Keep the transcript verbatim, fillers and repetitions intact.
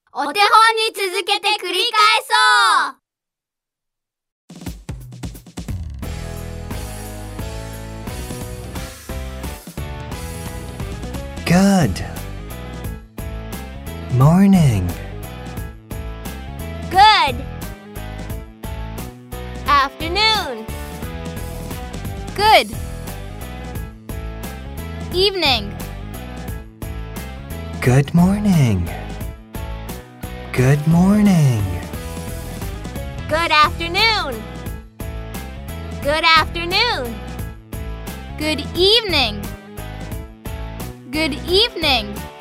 お手本に続けて繰り返そう。 Good morning. Good afternoon. Good evening. Good morning. Good morning. Good afternoon. Good afternoon. Good evening. Good evening.